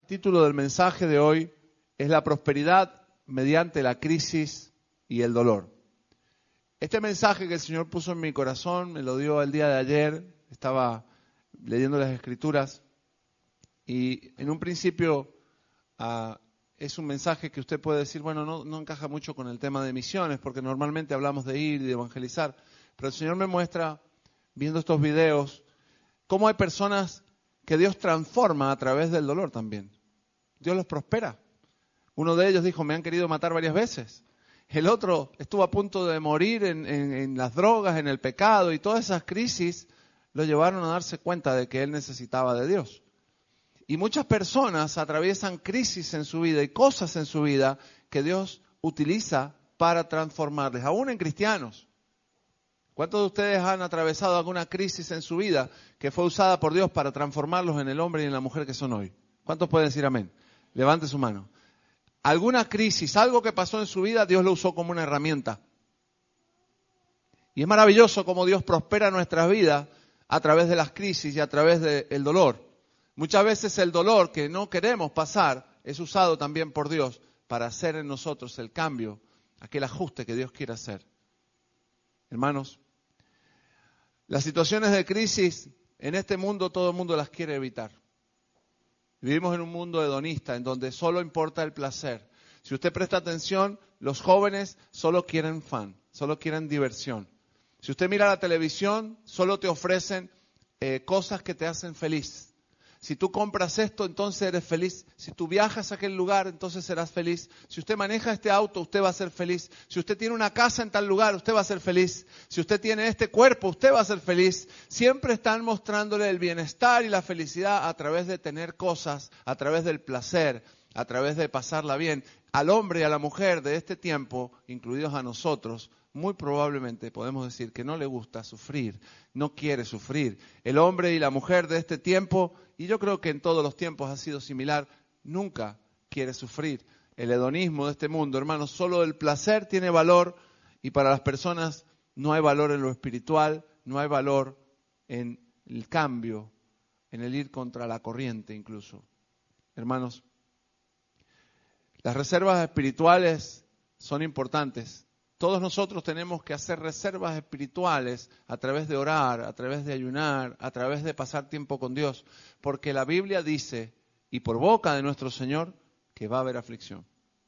título del mensaje de hoy es la prosperidad mediante la crisis y el dolor. Este mensaje que el Señor puso en mi corazón, me lo dio el día de ayer, estaba leyendo las Escrituras y en un principio es un mensaje que usted puede decir, bueno, no encaja mucho con el tema de misiones, porque normalmente hablamos de ir y de evangelizar, pero el Señor me muestra, viendo estos videos, cómo hay personas que Dios transforma a través del dolor también. Dios los prospera. Uno de ellos dijo, me han querido matar varias veces. El otro estuvo a punto de morir en las drogas, en el pecado, y todas esas crisis lo llevaron a darse cuenta de que él necesitaba de Dios. Y muchas personas atraviesan crisis en su vida y cosas en su vida que Dios utiliza para transformarles, aún en cristianos. ¿Cuántos de ustedes han atravesado alguna crisis en su vida que fue usada por Dios para transformarlos en el hombre y en la mujer que son hoy? ¿Cuántos pueden decir amén? Levante su mano. Alguna crisis, algo que pasó en su vida, Dios lo usó como una herramienta. Y es maravilloso cómo Dios prospera nuestras vidas a través de las crisis y a través del dolor. Muchas veces el dolor que no queremos pasar es usado también por Dios para hacer en nosotros el cambio, aquel ajuste que Dios quiere hacer. Hermanos, las situaciones de crisis en este mundo todo el mundo las quiere evitar. Vivimos en un mundo hedonista en donde solo importa el placer. Si usted presta atención, los jóvenes solo quieren fan, solo quieren diversión. Si usted mira la televisión, solo te ofrecen cosas que te hacen feliz. Si tú compras esto, entonces eres feliz. Si tú viajas a aquel lugar, entonces serás feliz. Si usted maneja este auto, usted va a ser feliz. Si usted tiene una casa en tal lugar, usted va a ser feliz. Si usted tiene este cuerpo, usted va a ser feliz. Siempre están mostrándole el bienestar y la felicidad a través de tener cosas, a través del placer, a través de pasarla bien. Al hombre y a la mujer de este tiempo, incluidos a nosotros, muy probablemente podemos decir que no le gusta sufrir, no quiere sufrir. El hombre y la mujer de este tiempo, y yo creo que en todos los tiempos ha sido similar, nunca quiere sufrir. El hedonismo de este mundo, hermanos, solo el placer tiene valor y para las personas no hay valor en lo espiritual, no hay valor en el cambio, en el ir contra la corriente incluso. Hermanos, las reservas espirituales son importantes. Todos nosotros tenemos que hacer reservas espirituales a través de orar, a través de ayunar, a través de pasar tiempo con Dios. Porque la Biblia dice, y por boca de nuestro Señor, que va a haber aflicción.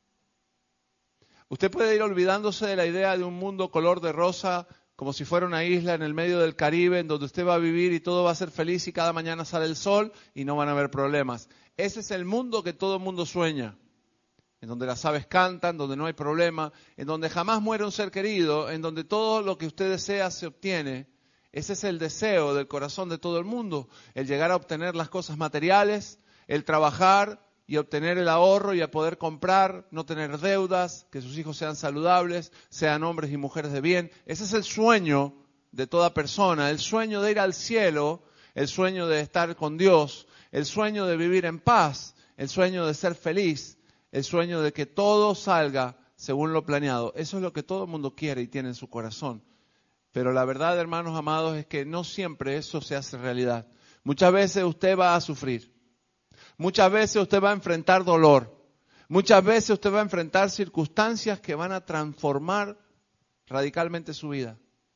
Usted puede ir olvidándose de la idea de un mundo color de rosa, como si fuera una isla en el medio del Caribe, en donde usted va a vivir y todo va a ser feliz y cada mañana sale el sol y no van a haber problemas. Ese es el mundo que todo el mundo sueña. En donde las aves cantan, donde no hay problema, en donde jamás muere un ser querido, en donde todo lo que usted desea se obtiene. Ese es el deseo del corazón de todo el mundo, el llegar a obtener las cosas materiales, el trabajar y obtener el ahorro y a poder comprar, no tener deudas, que sus hijos sean saludables, sean hombres y mujeres de bien. Ese es el sueño de toda persona, el sueño de ir al cielo, el sueño de estar con Dios, el sueño de vivir en paz, el sueño de ser feliz. El sueño de que todo salga según lo planeado. Eso es lo que todo el mundo quiere y tiene en su corazón. Pero la verdad, hermanos amados, es que no siempre eso se hace realidad. Muchas veces usted va a sufrir. Muchas veces usted va a enfrentar dolor. Muchas veces usted va a enfrentar circunstancias que van a transformar radicalmente su vida.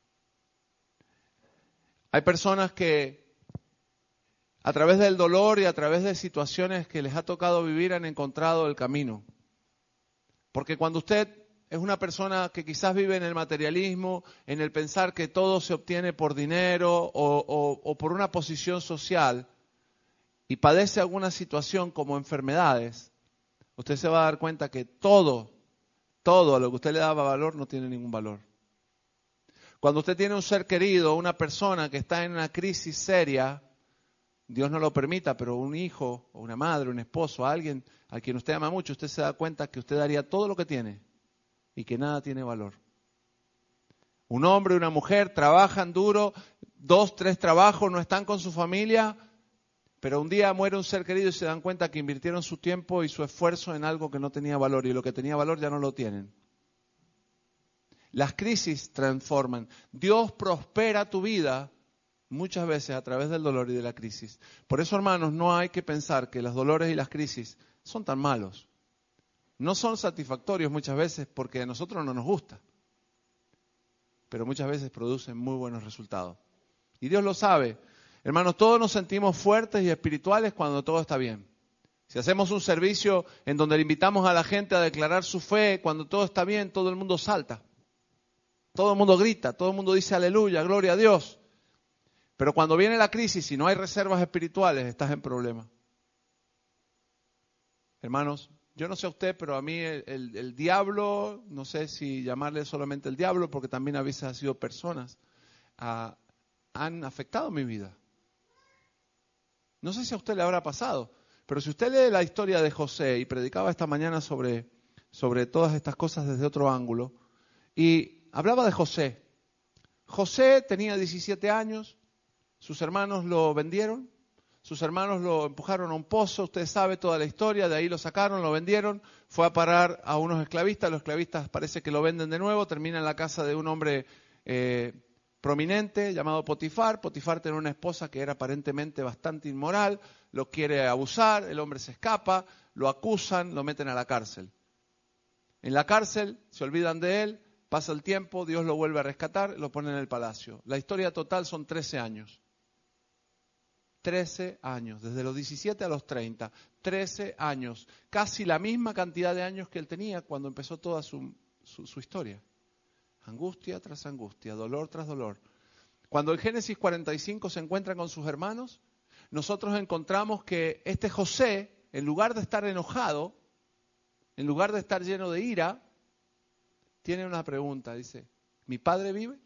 Hay personas que a través del dolor y a través de situaciones que les ha tocado vivir han encontrado el camino. Porque cuando usted es una persona que quizás vive en el materialismo, en el pensar que todo se obtiene por dinero o por una posición social y padece alguna situación como enfermedades, usted se va a dar cuenta que todo a lo que usted le daba valor no tiene ningún valor. Cuando usted tiene un ser querido, una persona que está en una crisis seria, Dios no lo permita, pero un hijo, o una madre, un esposo, alguien a quien usted ama mucho, usted se da cuenta que usted daría todo lo que tiene y que nada tiene valor. Un hombre y una mujer trabajan duro, 2, 3 trabajos, no están con su familia, pero un día muere un ser querido y se dan cuenta que invirtieron su tiempo y su esfuerzo en algo que no tenía valor y lo que tenía valor ya no lo tienen. Las crisis transforman. Dios prospera tu vida muchas veces a través del dolor y de la crisis. Por eso, hermanos, no hay que pensar que los dolores y las crisis son tan malos. No son satisfactorios muchas veces porque a nosotros no nos gusta, pero muchas veces producen muy buenos resultados. Y Dios lo sabe. Hermanos, todos nos sentimos fuertes y espirituales cuando todo está bien. Si hacemos un servicio en donde le invitamos a la gente a declarar su fe, cuando todo está bien, todo el mundo salta. Todo el mundo grita, todo el mundo dice aleluya, gloria a Dios. Pero cuando viene la crisis y no hay reservas espirituales, estás en problema. Hermanos, yo no sé a usted, pero a mí el diablo, no sé si llamarle solamente el diablo, porque también a veces ha sido personas, han afectado mi vida. No sé si a usted le habrá pasado, pero si usted lee la historia de José, y predicaba esta mañana sobre todas estas cosas desde otro ángulo, y hablaba de José. José tenía 17 años, sus hermanos lo vendieron, sus hermanos lo empujaron a un pozo, usted sabe toda la historia, de ahí lo sacaron, lo vendieron, fue a parar a unos esclavistas, los esclavistas parece que lo venden de nuevo, termina en la casa de un hombre prominente llamado Potifar. Potifar tenía una esposa que era aparentemente bastante inmoral, lo quiere abusar, el hombre se escapa, lo acusan, lo meten a la cárcel. En la cárcel se olvidan de él, pasa el tiempo, Dios lo vuelve a rescatar, lo pone en el palacio. La historia total son 13 años. 13 años, desde los 17 a los 30, 13 años, casi la misma cantidad de años que él tenía cuando empezó toda su historia. Angustia tras angustia, dolor tras dolor. Cuando en Génesis 45 se encuentra con sus hermanos, nosotros encontramos que este José, en lugar de estar enojado, en lugar de estar lleno de ira, tiene una pregunta, dice, ¿mi padre vive?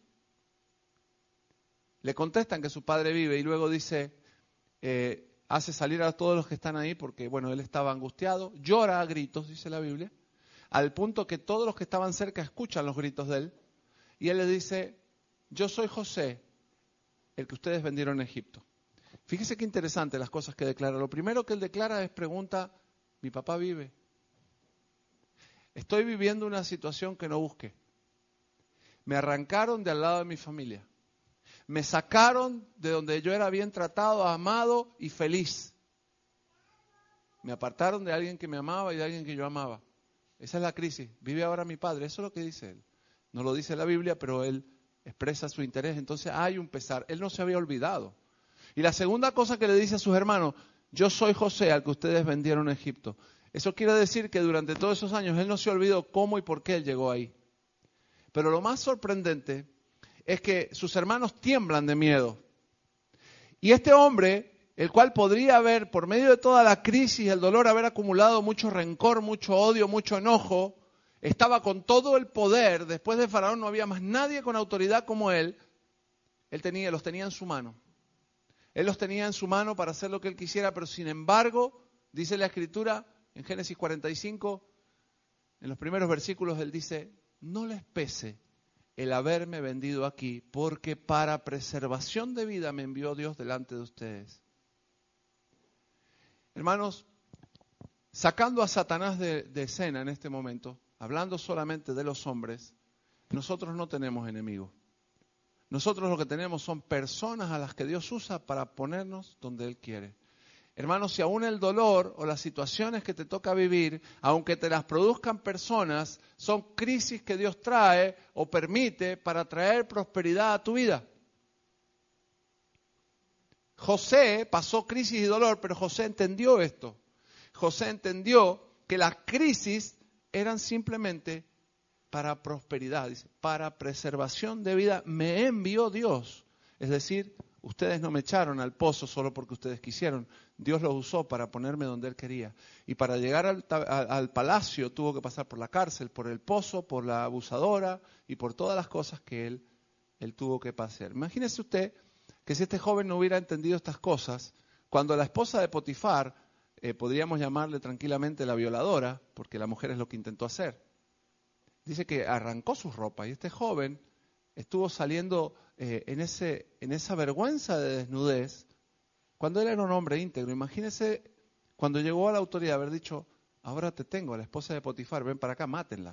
Le contestan que su padre vive y luego dice, hace salir a todos los que están ahí porque, bueno, él estaba angustiado, llora a gritos, dice la Biblia, al punto que todos los que estaban cerca escuchan los gritos de él, y él les dice, yo soy José, el que ustedes vendieron en Egipto. Fíjese qué interesante las cosas que declara. Lo primero que él declara es, pregunta, ¿mi papá vive? Estoy viviendo una situación que no busqué. Me arrancaron de al lado de mi familia. Me sacaron de donde yo era bien tratado, amado y feliz. Me apartaron de alguien que me amaba y de alguien que yo amaba. Esa es la crisis. Vive ahora mi padre. Eso es lo que dice él. No lo dice la Biblia, pero él expresa su interés. Entonces hay un pesar. Él no se había olvidado. Y la segunda cosa que le dice a sus hermanos, yo soy José, al que ustedes vendieron a Egipto. Eso quiere decir que durante todos esos años él no se olvidó cómo y por qué él llegó ahí. Pero lo más sorprendente es que sus hermanos tiemblan de miedo. Y este hombre, el cual podría haber, por medio de toda la crisis, el dolor, haber acumulado mucho rencor, mucho odio, mucho enojo, estaba con todo el poder. Después de Faraón no había más nadie con autoridad como él. Los tenía en su mano. Él los tenía en su mano para hacer lo que él quisiera, pero sin embargo, dice la Escritura, en Génesis 45, en los primeros versículos, él dice, no les pese el haberme vendido aquí, porque para preservación de vida me envió Dios delante de ustedes. Hermanos, sacando a Satanás de escena en este momento, hablando solamente de los hombres, nosotros no tenemos enemigos. Nosotros lo que tenemos son personas a las que Dios usa para ponernos donde Él quiere. Hermanos, si aún el dolor o las situaciones que te toca vivir, aunque te las produzcan personas, son crisis que Dios trae o permite para traer prosperidad a tu vida. José pasó crisis y dolor, pero José entendió esto. José entendió que las crisis eran simplemente para prosperidad, dice, para preservación de vida me envió Dios. Es decir, ustedes no me echaron al pozo solo porque ustedes quisieron. Dios los usó para ponerme donde Él quería. Y para llegar al palacio tuvo que pasar por la cárcel, por el pozo, por la abusadora y por todas las cosas que Él tuvo que pasar. Imagínese usted que si este joven no hubiera entendido estas cosas, cuando la esposa de Potifar, podríamos llamarle tranquilamente la violadora, porque la mujer es lo que intentó hacer, dice que arrancó sus ropas y este joven estuvo saliendo en esa vergüenza de desnudez cuando él era un hombre íntegro. Imagínese cuando llegó a la autoridad haber dicho, ahora te tengo, la esposa de Potifar, ven para acá, mátenla.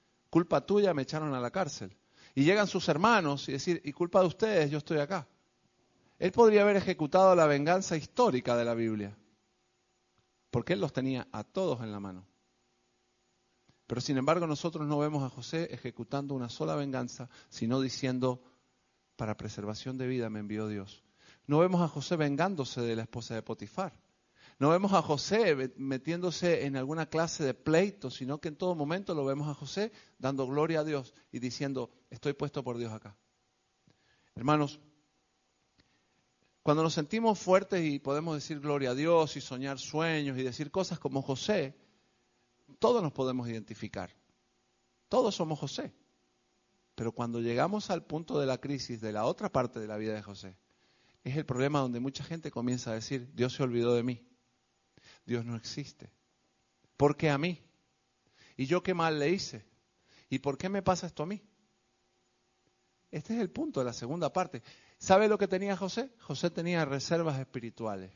Culpa tuya, me echaron a la cárcel. Y llegan sus hermanos y decir, y culpa de ustedes, yo estoy acá. Él podría haber ejecutado la venganza histórica de la Biblia, porque él los tenía a todos en la mano. Pero sin embargo nosotros no vemos a José ejecutando una sola venganza, sino diciendo, para preservación de vida me envió Dios. No vemos a José vengándose de la esposa de Potifar. No vemos a José metiéndose en alguna clase de pleito, sino que en todo momento lo vemos a José dando gloria a Dios y diciendo, estoy puesto por Dios acá. Hermanos, cuando nos sentimos fuertes y podemos decir gloria a Dios y soñar sueños y decir cosas como José, todos nos podemos identificar. Todos somos José. Pero cuando llegamos al punto de la crisis de la otra parte de la vida de José, es el problema donde mucha gente comienza a decir, Dios se olvidó de mí. Dios no existe. ¿Por qué a mí? ¿Y yo qué mal le hice? ¿Y por qué me pasa esto a mí? Este es el punto de la segunda parte. ¿Sabe lo que tenía José? José tenía reservas espirituales.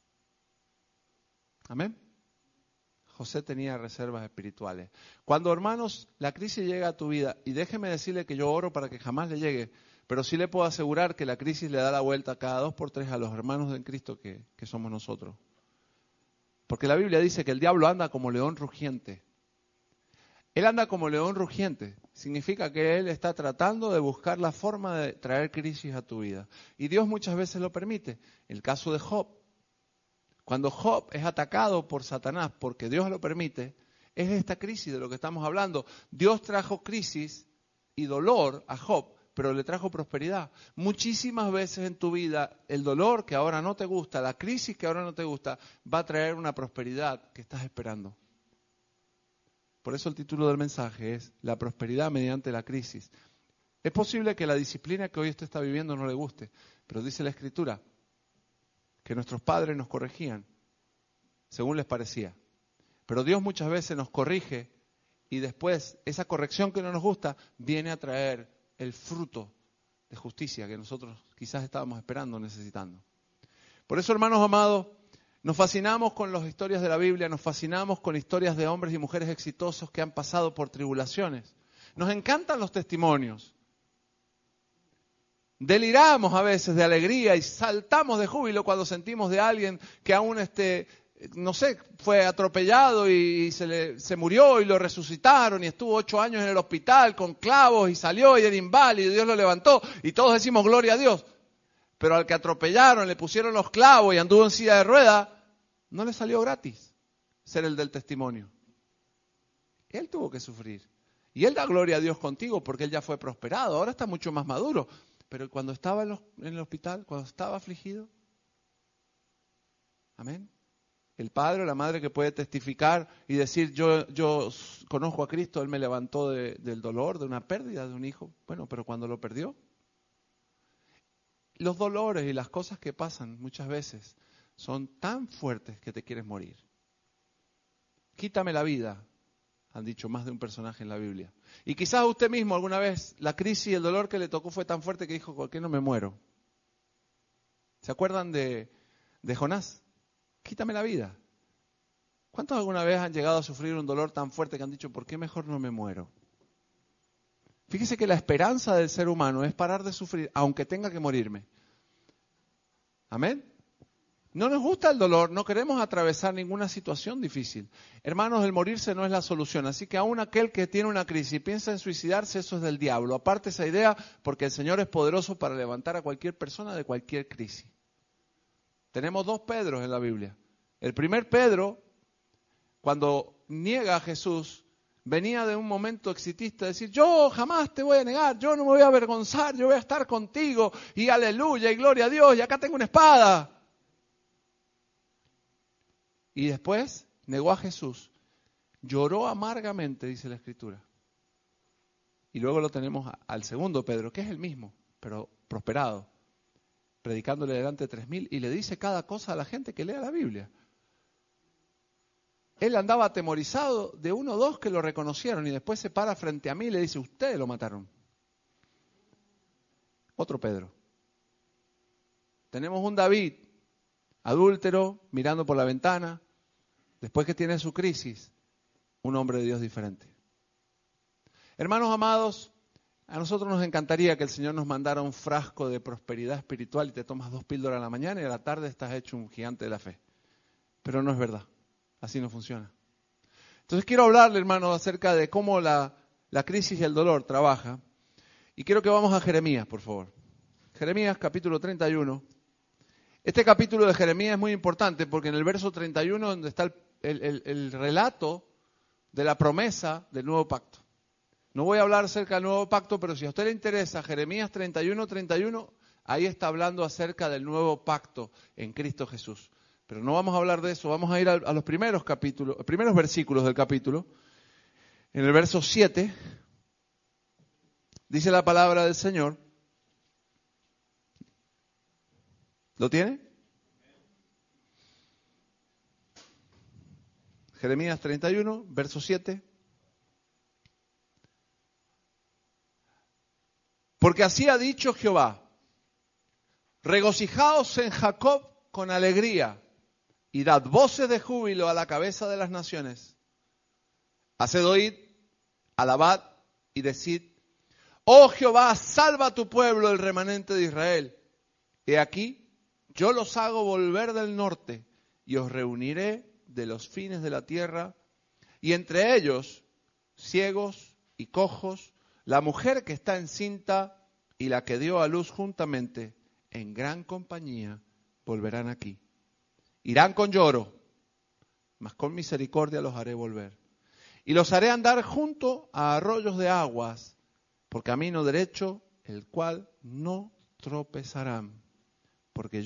Amén. José tenía reservas espirituales. Cuando, hermanos, la crisis llega a tu vida, y déjeme decirle que yo oro para que jamás le llegue, pero sí le puedo asegurar que la crisis le da la vuelta cada 2 por 3 a los hermanos en Cristo que somos nosotros. Porque la Biblia dice que el diablo anda como león rugiente. Él anda como león rugiente. Significa que él está tratando de buscar la forma de traer crisis a tu vida. Y Dios muchas veces lo permite. El caso de Job. Cuando Job es atacado por Satanás porque Dios lo permite, es esta crisis de lo que estamos hablando. Dios trajo crisis y dolor a Job, pero le trajo prosperidad. Muchísimas veces en tu vida el dolor que ahora no te gusta, la crisis que ahora no te gusta, va a traer una prosperidad que estás esperando. Por eso el título del mensaje es La prosperidad mediante la crisis. Es posible que la disciplina que hoy usted está viviendo no le guste, pero dice la Escritura que nuestros padres nos corregían según les parecía. Pero Dios muchas veces nos corrige y después esa corrección que no nos gusta viene a traer el fruto de justicia que nosotros quizás estábamos esperando, necesitando. Por eso, hermanos amados, nos fascinamos con las historias de la Biblia, nos fascinamos con historias de hombres y mujeres exitosos que han pasado por tribulaciones. Nos encantan los testimonios. Deliramos a veces de alegría y saltamos de júbilo cuando sentimos de alguien que aún fue atropellado y se murió y lo resucitaron y estuvo 8 años en el hospital con clavos y salió y era inválido y Dios lo levantó y todos decimos gloria a Dios. Pero al que atropellaron, le pusieron los clavos y anduvo en silla de ruedas, no le salió gratis ser el del testimonio. Él tuvo que sufrir. Y él da gloria a Dios contigo porque él ya fue prosperado, ahora está mucho más maduro. Pero cuando estaba en el hospital, cuando estaba afligido, amén. El padre o la madre que puede testificar y decir, yo conozco a Cristo, Él me levantó del dolor, de una pérdida de un hijo. Bueno, pero cuando lo perdió, los dolores y las cosas que pasan muchas veces son tan fuertes que te quieres morir. Quítame la vida, han dicho más de un personaje en la Biblia. Y quizás usted mismo alguna vez, la crisis y el dolor que le tocó fue tan fuerte que dijo, ¿por qué no me muero? ¿Se acuerdan de Jonás? Quítame la vida. ¿Cuántos alguna vez han llegado a sufrir un dolor tan fuerte que han dicho, ¿por qué mejor no me muero? Fíjese que la esperanza del ser humano es parar de sufrir, aunque tenga que morirme. ¿Amén? No nos gusta el dolor, no queremos atravesar ninguna situación difícil. Hermanos, el morirse no es la solución, así que aún aquel que tiene una crisis y piensa en suicidarse, eso es del diablo. Aparte esa idea, porque el Señor es poderoso para levantar a cualquier persona de cualquier crisis. Tenemos 2 Pedros en la Biblia. El primer Pedro, cuando niega a Jesús, venía de un momento exitista, de decir, yo jamás te voy a negar, yo no me voy a avergonzar, yo voy a estar contigo, y aleluya, y gloria a Dios, y acá tengo una espada. Y después negó a Jesús, lloró amargamente, dice la Escritura. Y luego lo tenemos al segundo Pedro, que es el mismo, pero prosperado, predicándole delante de 3,000 y le dice cada cosa a la gente que lea la Biblia. Él andaba atemorizado de 1 o 2 que lo reconocieron y después se para frente a mí y le dice, ustedes lo mataron. Otro Pedro. Tenemos un David, adúltero, mirando por la ventana, después que tiene su crisis, un hombre de Dios diferente. Hermanos amados, A nosotros nos encantaría que el Señor nos mandara un frasco de prosperidad espiritual y te tomas 2 píldoras a la mañana y a la tarde estás hecho un gigante de la fe. Pero no es verdad. Así no funciona. Entonces quiero hablarle, hermano, acerca de cómo la crisis y el dolor trabaja. Y quiero que vamos a Jeremías, por favor. Jeremías capítulo 31. Este capítulo de Jeremías es muy importante porque en el verso 31 donde está el relato de la promesa del nuevo pacto. No voy a hablar acerca del nuevo pacto, pero si a usted le interesa, Jeremías 31, ahí está hablando acerca del nuevo pacto en Cristo Jesús. Pero no vamos a hablar de eso, vamos a ir a los primeros versículos del capítulo. En el verso 7, dice la palabra del Señor. ¿Lo tiene? Jeremías 31, verso 7. Porque así ha dicho Jehová, regocijaos en Jacob con alegría y dad voces de júbilo a la cabeza de las naciones. Haced oír, alabad y decid, oh Jehová, salva a tu pueblo, el remanente de Israel. He aquí, yo los hago volver del norte y os reuniré de los fines de la tierra, y entre ellos ciegos y cojos, la mujer que está encinta y la que dio a luz juntamente, en gran compañía, volverán aquí. Irán con lloro, mas con misericordia los haré volver. Y los haré andar junto a arroyos de aguas, por camino derecho, el cual no tropezarán. Porque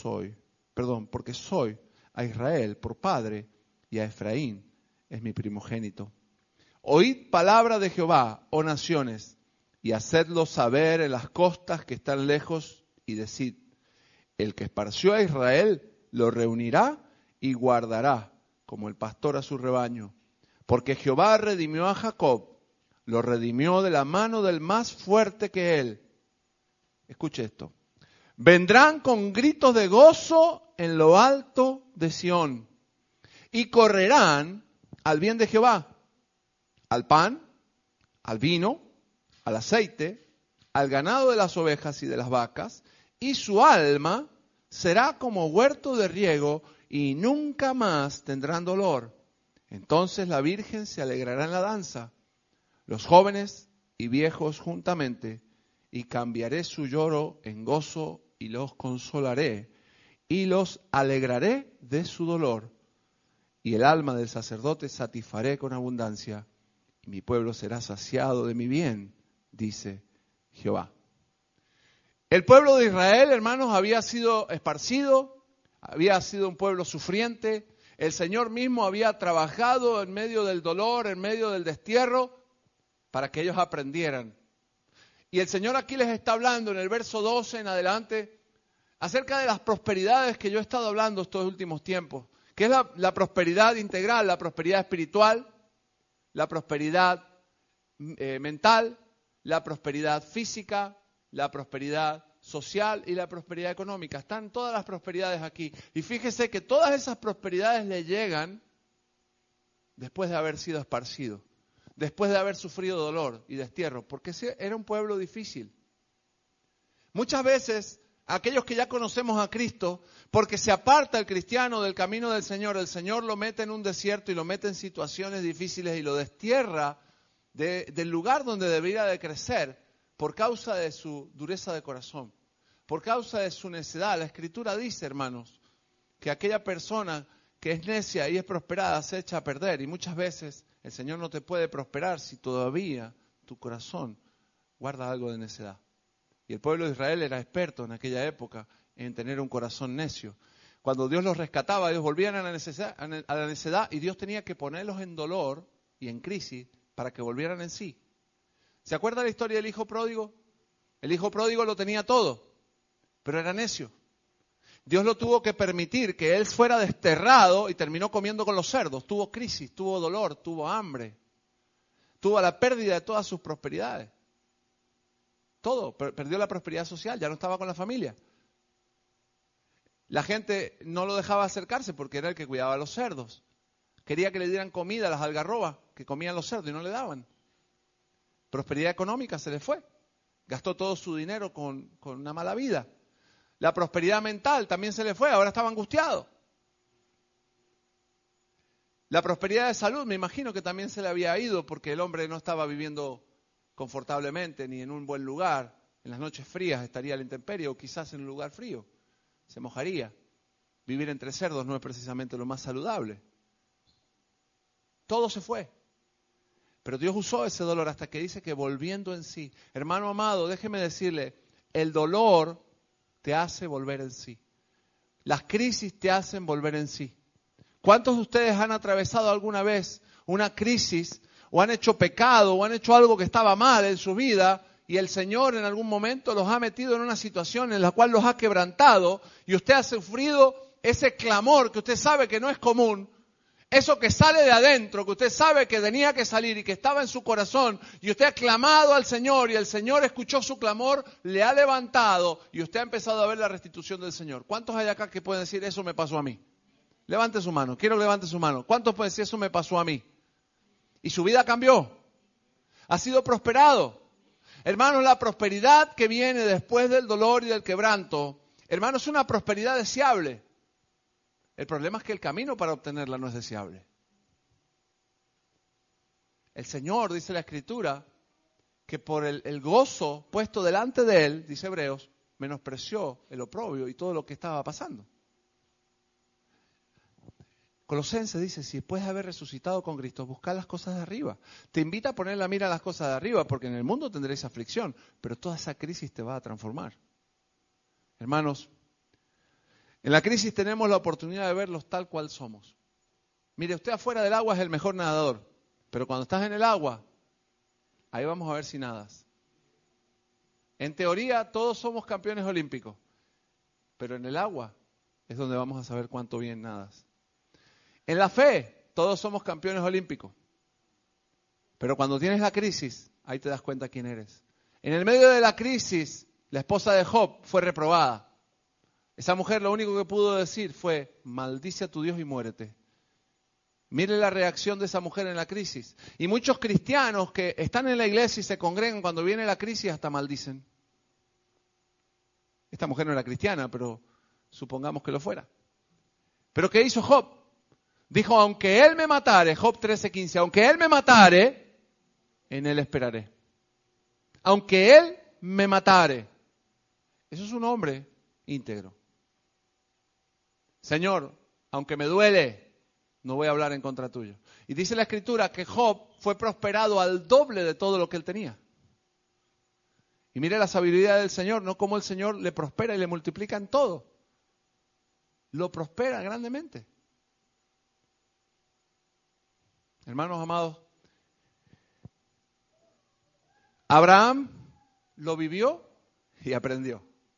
soy a Israel por padre, y a Efraín es mi primogénito. Oíd palabra de Jehová, oh naciones, y hacedlo saber en las costas que están lejos, y decid, el que esparció a Israel lo reunirá y guardará, como el pastor a su rebaño. Porque Jehová redimió a Jacob, lo redimió de la mano del más fuerte que él. Escuche esto. Vendrán con gritos de gozo en lo alto de Sión, y correrán al bien de Jehová, al pan, al vino, al aceite, al ganado de las ovejas y de las vacas, y su alma será como huerto de riego, y nunca más tendrán dolor. Entonces la virgen se alegrará en la danza, los jóvenes y viejos juntamente, y cambiaré su lloro en gozo, y los consolaré, y los alegraré de su dolor. Y el alma del sacerdote satisfaré con abundancia, y mi pueblo será saciado de mi bien, dice Jehová. El pueblo de Israel, hermanos, había sido esparcido, había sido un pueblo sufriente. El Señor mismo había trabajado en medio del dolor, en medio del destierro, para que ellos aprendieran. Y el Señor aquí les está hablando en el verso 12 en adelante acerca de las prosperidades que yo he estado hablando estos últimos tiempos, que es la prosperidad integral, la prosperidad espiritual, la prosperidad mental, la prosperidad física, la prosperidad social y la prosperidad económica. Están todas las prosperidades aquí. Y fíjese que todas esas prosperidades le llegan después de haber sido esparcido, después de haber sufrido dolor y destierro, porque era un pueblo difícil. Muchas veces, aquellos que ya conocemos a Cristo, porque se aparta el cristiano del camino del Señor, el Señor lo mete en un desierto y lo mete en situaciones difíciles y lo destierra del lugar donde debería de crecer por causa de su dureza de corazón, por causa de su necedad. La Escritura dice, hermanos, que aquella persona que es necia y es prosperada se echa a perder, y muchas veces el Señor no te puede prosperar si todavía tu corazón guarda algo de necedad. Y el pueblo de Israel era experto en aquella época en tener un corazón necio. Cuando Dios los rescataba, ellos volvían a la necedad y Dios tenía que ponerlos en dolor y en crisis para que volvieran en sí. ¿Se acuerda la historia del hijo pródigo? El hijo pródigo lo tenía todo, pero era necio. Dios lo tuvo que permitir que él fuera desterrado y terminó comiendo con los cerdos. Tuvo crisis, tuvo dolor, tuvo hambre, tuvo la pérdida de todas sus prosperidades. Todo, perdió la prosperidad social, ya no estaba con la familia. La gente no lo dejaba acercarse porque era el que cuidaba a los cerdos. Quería que le dieran comida a las algarrobas que comían los cerdos y no le daban. Prosperidad económica se le fue. Gastó todo su dinero con una mala vida. La prosperidad mental también se le fue, ahora estaba angustiado. La prosperidad de salud, me imagino que también se le había ido porque el hombre no estaba viviendo confortablemente ni en un buen lugar. En las noches frías estaría a la intemperie o quizás en un lugar frío. Se mojaría. Vivir entre cerdos no es precisamente lo más saludable. Todo se fue. Pero Dios usó ese dolor hasta que dice que volviendo en sí. Hermano amado, déjeme decirle, el dolor te hace volver en sí. Las crisis te hacen volver en sí. ¿Cuántos de ustedes han atravesado alguna vez una crisis o han hecho pecado o han hecho algo que estaba mal en su vida y el Señor en algún momento los ha metido en una situación en la cual los ha quebrantado y usted ha sufrido ese clamor que usted sabe que no es común? Eso que sale de adentro, que usted sabe que tenía que salir y que estaba en su corazón, y usted ha clamado al Señor y el Señor escuchó su clamor, le ha levantado y usted ha empezado a ver la restitución del Señor. ¿Cuántos hay acá que pueden decir, eso me pasó a mí? Levante su mano, quiero que levante su mano. ¿Cuántos pueden decir, eso me pasó a mí? Y su vida cambió, ha sido prosperado. Hermanos, la prosperidad que viene después del dolor y del quebranto, hermanos, es una prosperidad deseable. El problema es que el camino para obtenerla no es deseable. El Señor, dice la Escritura, que por el gozo puesto delante de Él, dice Hebreos, menospreció el oprobio y todo lo que estaba pasando. Colosenses dice, si después de haber resucitado con Cristo, buscad las cosas de arriba. Te invita a poner la mira a las cosas de arriba, porque en el mundo tendréis aflicción, pero toda esa crisis te va a transformar. Hermanos, en la crisis tenemos la oportunidad de verlos tal cual somos. Mire, usted afuera del agua es el mejor nadador, pero cuando estás en el agua, ahí vamos a ver si nadas. En teoría todos somos campeones olímpicos, pero en el agua es donde vamos a saber cuánto bien nadas. En la fe todos somos campeones olímpicos, pero cuando tienes la crisis, ahí te das cuenta quién eres. En el medio de la crisis, la esposa de Job fue reprobada. Esa mujer lo único que pudo decir fue, maldice a tu Dios y muérete. Mire la reacción de esa mujer en la crisis. Y muchos cristianos que están en la iglesia y se congregan cuando viene la crisis hasta maldicen. Esta mujer no era cristiana, pero supongamos que lo fuera. ¿Pero qué hizo Job? Dijo, aunque él me matare, Job 13:15, aunque él me matare, en él esperaré. Aunque él me matare. Eso es un hombre íntegro. Señor, aunque me duele, no voy a hablar en contra tuyo. Y dice la Escritura que Job fue prosperado al doble de todo lo que él tenía. Y mire la sabiduría del Señor, no como el Señor le prospera y le multiplica en todo. Lo prospera grandemente. Hermanos amados, Abraham lo vivió y aprendió.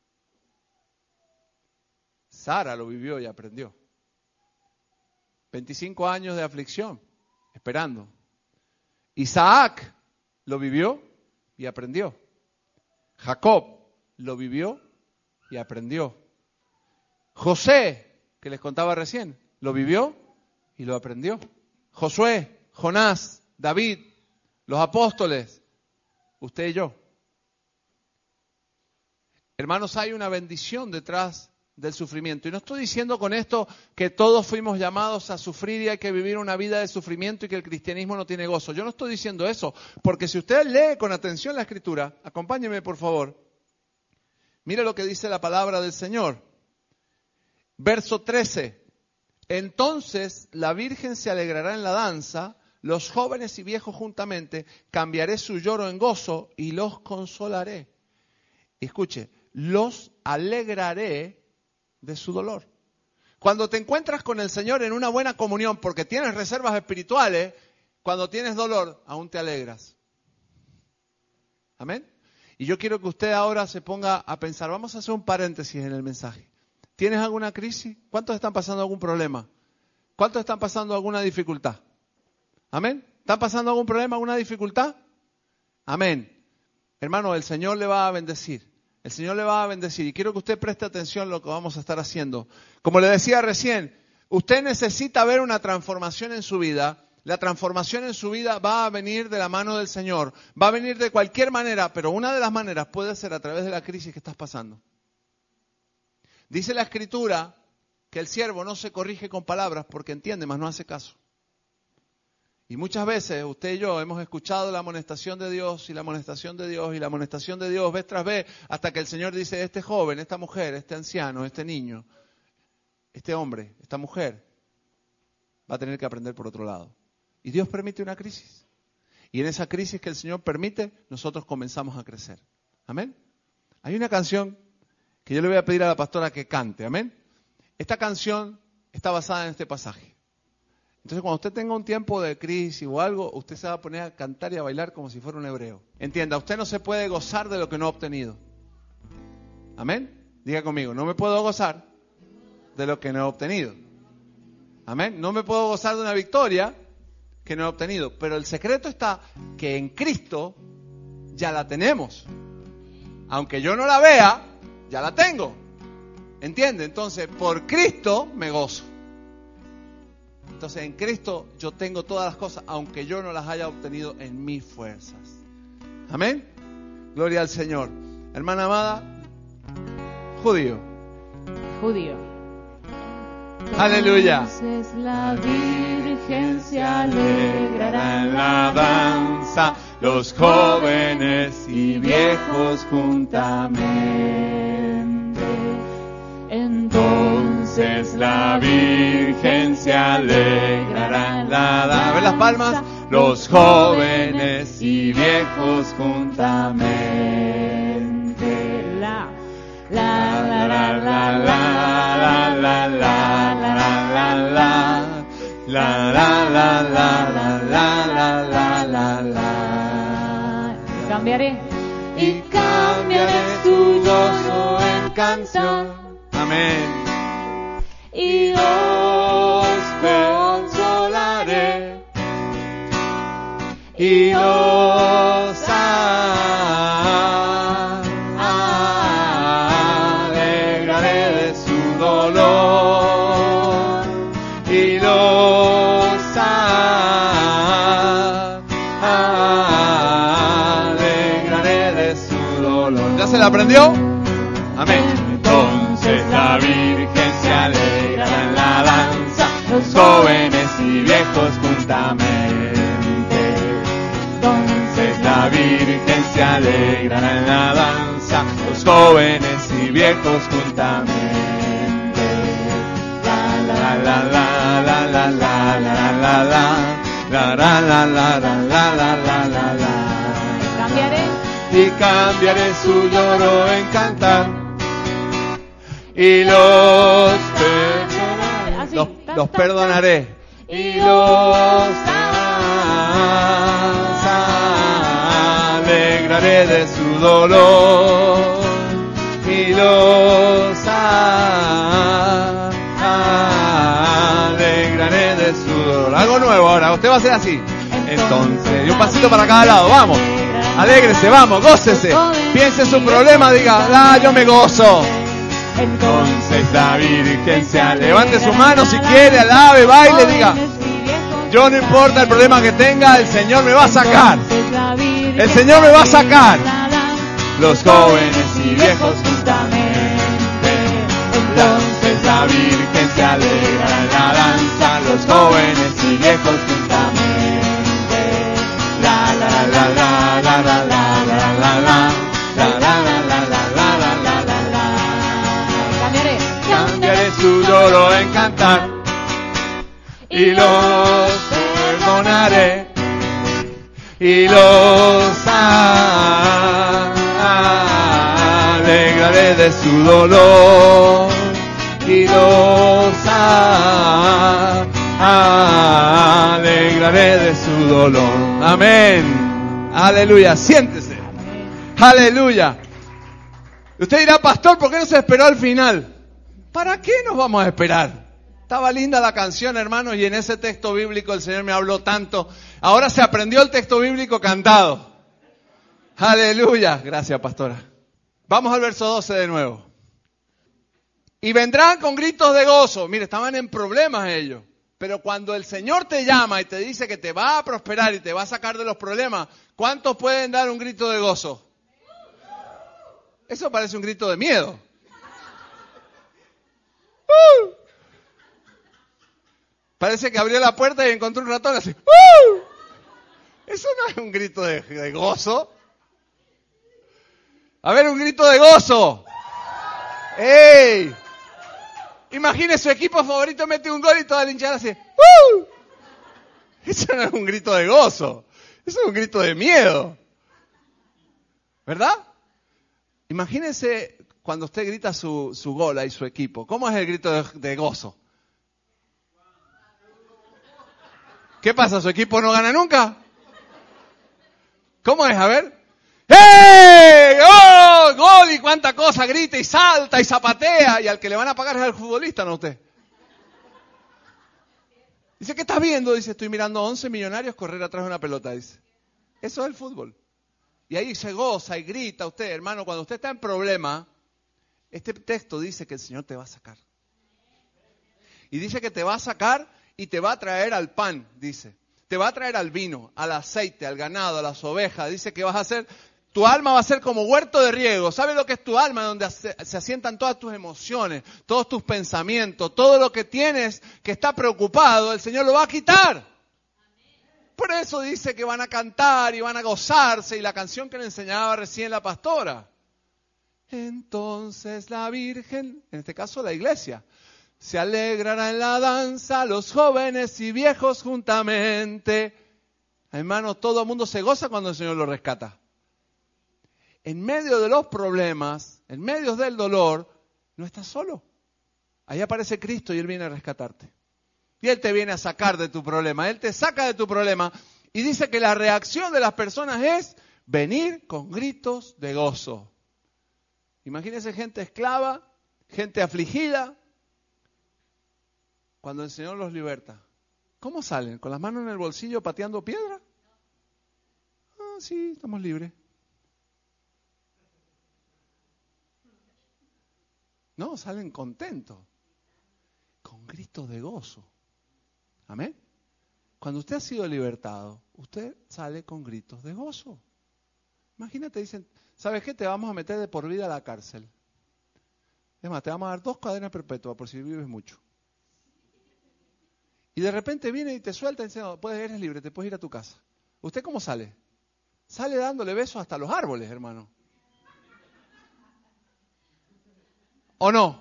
Sara lo vivió y aprendió. 25 años de aflicción, esperando. Isaac lo vivió y aprendió. Jacob lo vivió y aprendió. José, que les contaba recién, lo vivió y lo aprendió. Josué, Jonás, David, los apóstoles, usted y yo. Hermanos, hay una bendición detrás del sufrimiento. Y no estoy diciendo con esto que todos fuimos llamados a sufrir y hay que vivir una vida de sufrimiento y que el cristianismo no tiene gozo. Yo no estoy diciendo eso, porque si usted lee con atención la Escritura, acompáñeme por favor, mire lo que dice la palabra del Señor. Verso 13. Entonces la Virgen se alegrará en la danza, los jóvenes y viejos juntamente, cambiaré su lloro en gozo y los consolaré. Escuche, los alegraré de su dolor. Cuando te encuentras con el Señor en una buena comunión, porque tienes reservas espirituales, cuando tienes dolor, aún te alegras. Amén. Y yo quiero que usted ahora se ponga a pensar, vamos a hacer un paréntesis en el mensaje. ¿Tienes alguna crisis? ¿Cuántos están pasando algún problema? ¿Cuántos están pasando alguna dificultad? Amén. ¿Están pasando algún problema, alguna dificultad? Amén. Hermano, el Señor le va a bendecir. El Señor le va a bendecir y quiero que usted preste atención a lo que vamos a estar haciendo. Como le decía recién, usted necesita ver una transformación en su vida La transformación en su vida va a venir de la mano del Señor. Va a venir de cualquier manera, pero una de las maneras puede ser a través de la crisis que estás pasando. Dice la Escritura que el siervo no se corrige con palabras porque entiende, mas no hace caso. Y muchas veces usted y yo hemos escuchado la amonestación de Dios y la amonestación de Dios y la amonestación de Dios vez tras vez, hasta que el Señor dice, este joven, esta mujer, este anciano, este niño, este hombre, esta mujer, va a tener que aprender por otro lado. Y Dios permite una crisis. Y en esa crisis que el Señor permite, nosotros comenzamos a crecer. Amén. Hay una canción que yo le voy a pedir a la pastora que cante. Amén. Esta canción está basada en este pasaje. Entonces, cuando usted tenga un tiempo de crisis o algo, usted se va a poner a cantar y a bailar como si fuera un hebreo. Entienda, usted no se puede gozar de lo que no ha obtenido. Amén. Diga conmigo, no me puedo gozar de lo que no he obtenido. Amén. No me puedo gozar de una victoria que no he obtenido. Pero el secreto está que en Cristo ya la tenemos. Aunque yo no la vea, ya la tengo. ¿Entiende? Entonces, por Cristo me gozo. Entonces, en Cristo yo tengo todas las cosas, aunque yo no las haya obtenido en mis fuerzas. Amén. Gloria al Señor. Hermana amada, judío. Aleluya. Entonces la Virgen se alegrará en la danza, los jóvenes y viejos juntamente. Entonces la Virgen se alegrará en la danza. A ver las palmas. Los jóvenes y viejos juntamente. La la la la la la la la la la la la. Cambiaré y cambiaré tu gozo en canción. Amén. Y os consolaré y os alegraré de su dolor y los alegraré de su dolor. ¿Ya se la aprendió? Amén. Entonces la Virgen se alegrará en la danza, los jóvenes y viejos juntamente. Entonces la Virgen se alegrará en la danza, los jóvenes y viejos juntamente. La la la la la la la la la la la la la la la la la. Y cambiaré su lloro en cantar y los perdonaré y los alegraré de su dolor y los alegraré de su dolor. Algo nuevo ahora, usted va a hacer así. Entonces, y un pasito para cada lado, vamos. Alégrese, vamos, gócese. Piense en su problema, diga, yo me gozo. Entonces la Virgen se alegra. Levante su mano si quiere, alabe, baile, diga, yo no importa el problema que tenga, el Señor me va a sacar. El Señor me va a sacar. Los jóvenes y viejos juntamente. Entonces la Virgen se alegra en la danza, los jóvenes y viejos juntamente. La la la la la la la la la la la la la. Cambiaré su lloro en cantar y los perdonaré y los alegraré de su dolor y los alegraré de su dolor. Amén. Aleluya. Siéntese. Aleluya. Usted dirá, pastor, ¿por qué no se esperó al final? ¿Para qué nos vamos a esperar? Estaba linda la canción, hermanos, y en ese texto bíblico el Señor me habló tanto. Ahora se aprendió el texto bíblico cantado. Aleluya. Gracias, pastora. Vamos al verso 12 de nuevo. Y vendrán con gritos de gozo. Mire, estaban en problemas ellos. Pero cuando el Señor te llama y te dice que te va a prosperar y te va a sacar de los problemas, ¿cuántos pueden dar un grito de gozo? Eso parece un grito de miedo. Parece que abrió la puerta y encontró un ratón así. Eso no es un grito de gozo. A ver, un grito de gozo. ¡Ey! Imagine su equipo favorito mete un gol y toda la hinchada así. Eso no es un grito de gozo. Eso es un grito de miedo. ¿Verdad? Imagínese cuando usted grita su gol y su equipo. ¿Cómo es el grito de gozo? ¿Qué pasa? ¿Su equipo no gana nunca? ¿Cómo es? A ver. ¡Hey! ¡Oh! ¡Gol! Y cuánta cosa, grita y salta y zapatea. Y al que le van a pagar es al futbolista, no a usted. Dice, ¿qué estás viendo? Dice, estoy mirando a 11 millonarios correr atrás de una pelota. Dice, eso es el fútbol. Y ahí se goza y grita usted, hermano. Cuando usted está en problema, este texto dice que el Señor te va a sacar. Y dice que te va a sacar y te va a traer al pan, dice. Te va a traer al vino, al aceite, al ganado, a las ovejas. Dice que vas a hacer, tu alma va a ser como huerto de riego. ¿Sabes lo que es tu alma? Donde se asientan todas tus emociones, todos tus pensamientos, todo lo que tienes que está preocupado, el Señor lo va a quitar. Por eso dice que van a cantar y van a gozarse. Y la canción que le enseñaba recién la pastora. Entonces la Virgen, en este caso la iglesia, se alegrará en la danza, los jóvenes y viejos juntamente. Hermanos, todo el mundo se goza cuando el Señor lo rescata. En medio de los problemas, en medio del dolor, no estás solo. Ahí aparece Cristo y Él viene a rescatarte. Y Él te viene a sacar de tu problema. Él te saca de tu problema. Y dice que la reacción de las personas es venir con gritos de gozo. Imagínense gente esclava, gente afligida. Cuando el Señor los liberta, ¿cómo salen? ¿Con las manos en el bolsillo pateando piedra? Ah, sí, estamos libres. No, salen contentos, con gritos de gozo. Amén. Cuando usted ha sido libertado, usted sale con gritos de gozo. Imagínate, dicen, ¿sabes qué? Te vamos a meter de por vida a la cárcel. Es más, te vamos a dar 2 cadenas perpetuas por si vives mucho. Y de repente viene y te suelta y dice, no, eres libre, te puedes ir a tu casa. ¿Usted cómo sale? Sale dándole besos hasta los árboles, hermano. ¿O no?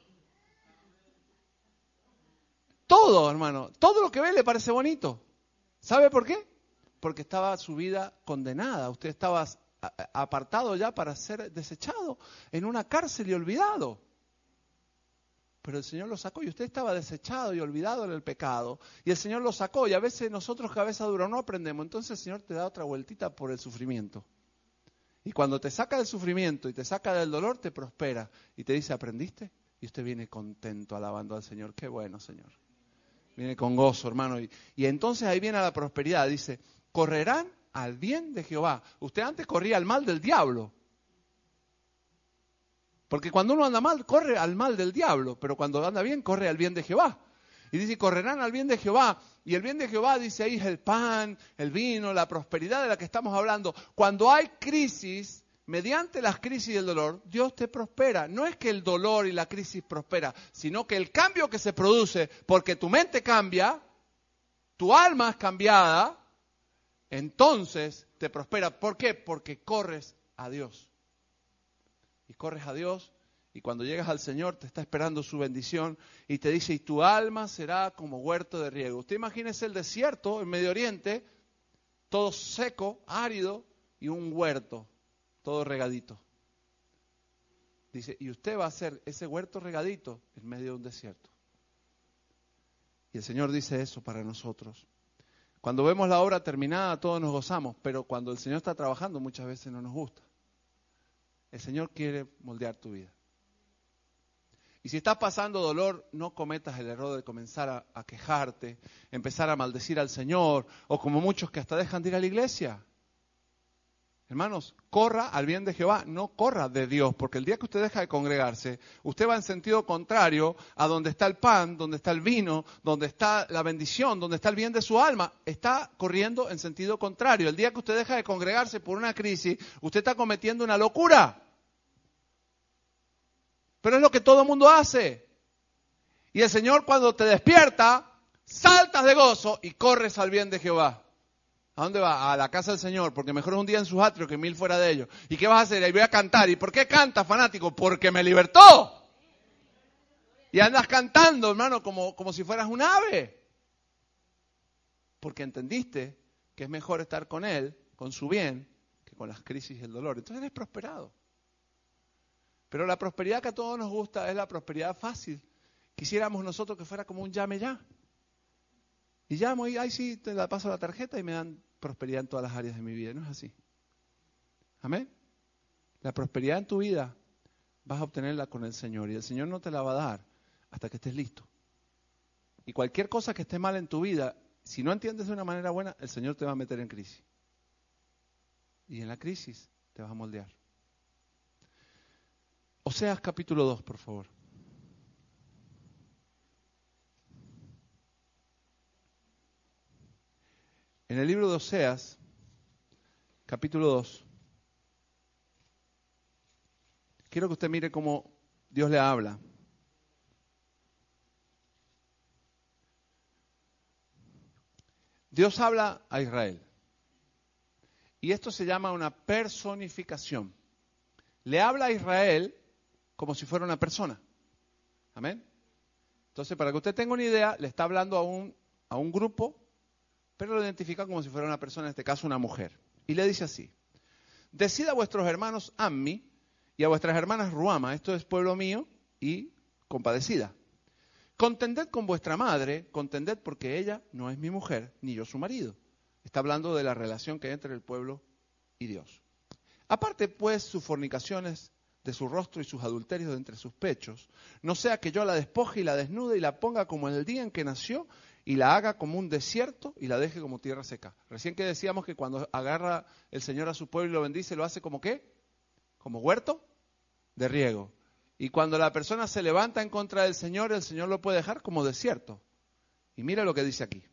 Todo, hermano, todo lo que ve le parece bonito. ¿Sabe por qué? Porque estaba su vida condenada. Usted estaba apartado ya para ser desechado en una cárcel y olvidado. Pero el Señor lo sacó y usted estaba desechado y olvidado en el pecado. Y el Señor lo sacó y a veces nosotros cabeza dura no aprendemos. Entonces el Señor te da otra vueltita por el sufrimiento. Y cuando te saca del sufrimiento y te saca del dolor, te prospera. Y te dice, ¿aprendiste? Y usted viene contento alabando al Señor. Qué bueno, Señor. Viene con gozo, hermano. Y entonces ahí viene la prosperidad. Dice, correrán al bien de Jehová. Usted antes corría al mal del diablo. Porque cuando uno anda mal, corre al mal del diablo. Pero cuando anda bien, corre al bien de Jehová. Y dice, correrán al bien de Jehová. Y el bien de Jehová, dice ahí, es el pan, el vino, la prosperidad de la que estamos hablando. Cuando hay crisis, mediante las crisis y el dolor, Dios te prospera. No es que el dolor y la crisis prospera, sino que el cambio que se produce, porque tu mente cambia, tu alma es cambiada, entonces te prospera. ¿Por qué? Porque corres a Dios. Y corres a Dios. Y cuando llegas al Señor te está esperando su bendición y te dice, y tu alma será como huerto de riego. Usted imagínese el desierto en Medio Oriente, todo seco, árido, y un huerto, todo regadito. Dice, y usted va a ser ese huerto regadito en medio de un desierto. Y el Señor dice eso para nosotros. Cuando vemos la obra terminada todos nos gozamos, pero cuando el Señor está trabajando muchas veces no nos gusta. El Señor quiere moldear tu vida. Y si estás pasando dolor, no cometas el error de comenzar a quejarte, empezar a maldecir al Señor, o como muchos que hasta dejan de ir a la iglesia. Hermanos, corra al bien de Jehová, no corra de Dios, porque el día que usted deja de congregarse, usted va en sentido contrario a donde está el pan, donde está el vino, donde está la bendición, donde está el bien de su alma. Está corriendo en sentido contrario. El día que usted deja de congregarse por una crisis, usted está cometiendo una locura. Pero es lo que todo el mundo hace. Y el Señor, cuando te despierta, saltas de gozo y corres al bien de Jehová. ¿A dónde va? A la casa del Señor, porque mejor es un día en sus atrios que 1000 fuera de ellos. ¿Y qué vas a hacer? Ahí voy a cantar. ¿Y por qué cantas, fanático? Porque me libertó. Y andas cantando, hermano, como si fueras un ave. Porque entendiste que es mejor estar con Él, con su bien, que con las crisis y el dolor. Entonces eres prosperado. Pero la prosperidad que a todos nos gusta es la prosperidad fácil. Quisiéramos nosotros que fuera como un llame ya. Y llamo y, ay sí, te la paso la tarjeta y me dan prosperidad en todas las áreas de mi vida. No es así. Amén. La prosperidad en tu vida vas a obtenerla con el Señor. Y el Señor no te la va a dar hasta que estés listo. Y cualquier cosa que esté mal en tu vida, si no entiendes de una manera buena, el Señor te va a meter en crisis. Y en la crisis te vas a moldear. Oseas capítulo 2, por favor. En el libro de Oseas, capítulo 2, quiero que usted mire cómo Dios le habla. Dios habla a Israel. Y esto se llama una personificación. Le habla a Israel como si fuera una persona. Amén. Entonces, para que usted tenga una idea, le está hablando a un grupo, pero lo identifica como si fuera una persona, en este caso una mujer. Y le dice así: decid a vuestros hermanos Ammi y a vuestras hermanas Ruama, esto es pueblo mío y compadecida. Contended con vuestra madre, contended porque ella no es mi mujer, ni yo su marido. Está hablando de la relación que hay entre el pueblo y Dios. Aparte pues sus fornicaciones de su rostro y sus adulterios de entre sus pechos, no sea que yo la despoje y la desnude y la ponga como en el día en que nació, y la haga como un desierto y la deje como tierra seca. Recién que decíamos que cuando agarra el Señor a su pueblo y lo bendice, lo hace como ¿qué? Como huerto de riego. Y cuando la persona se levanta en contra del Señor, el Señor lo puede dejar como desierto. Y mira lo que dice aquí.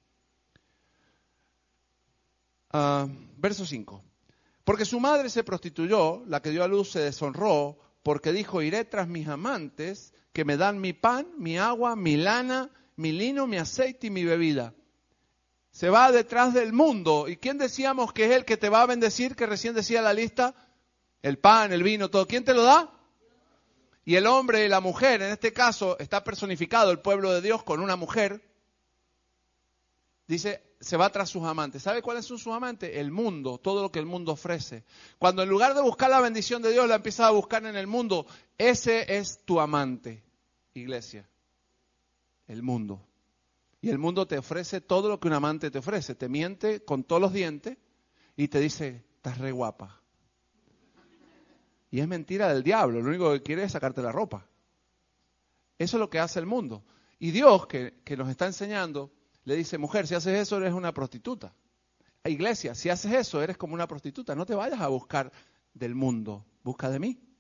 Verso 5. Porque su madre se prostituyó, la que dio a luz se deshonró, porque dijo: iré tras mis amantes, que me dan mi pan, mi agua, mi lana, mi lino, mi aceite y mi bebida. Se va detrás del mundo. ¿Y quién decíamos que es el que te va a bendecir? Que recién decía la lista. El pan, el vino, todo. ¿Quién te lo da? Y el hombre y la mujer, en este caso, está personificado el pueblo de Dios con una mujer. Dice, se va tras sus amantes. ¿Sabe cuáles son sus amantes? El mundo, todo lo que el mundo ofrece. Cuando en lugar de buscar la bendición de Dios, la empiezas a buscar en el mundo, ese es tu amante, iglesia. El mundo. Y el mundo te ofrece todo lo que un amante te ofrece. Te miente con todos los dientes y te dice, estás re guapa. Y es mentira del diablo, lo único que quiere es sacarte la ropa. Eso es lo que hace el mundo. Y Dios, que nos está enseñando, le dice, mujer, si haces eso eres una prostituta. Iglesia, si haces eso eres como una prostituta. No te vayas a buscar del mundo, busca de mí.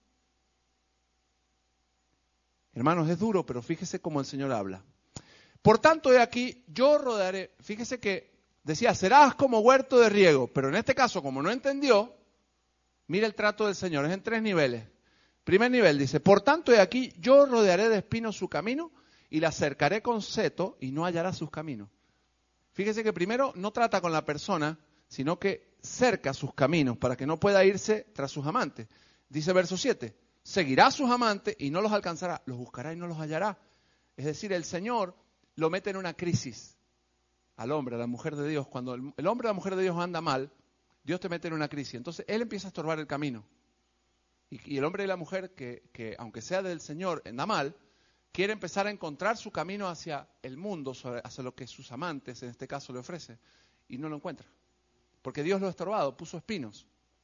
Hermanos, es duro, pero fíjese cómo el Señor habla. Por tanto, he aquí, yo rodearé. Fíjese que decía, serás como huerto de riego. Pero en este caso, como no entendió, mira el trato del Señor, es en 3 niveles. Primer nivel dice, por tanto, he aquí, yo rodearé de espinos su camino y la cercaré con seto y no hallará sus caminos. Fíjese que primero no trata con la persona, sino que cerca sus caminos para que no pueda irse tras sus amantes. Dice verso 7, seguirá a sus amantes y no los alcanzará, los buscará y no los hallará. Es decir, el Señor lo mete en una crisis al hombre, a la mujer de Dios. Cuando el hombre o la mujer de Dios anda mal, Dios te mete en una crisis. Entonces Él empieza a estorbar el camino. Y el hombre y la mujer que aunque sea del Señor, anda mal, quiere empezar a encontrar su camino hacia el mundo, hacia lo que sus amantes, en este caso, le ofrecen. Y no lo encuentra. Porque Dios lo ha estorbado, puso espinos.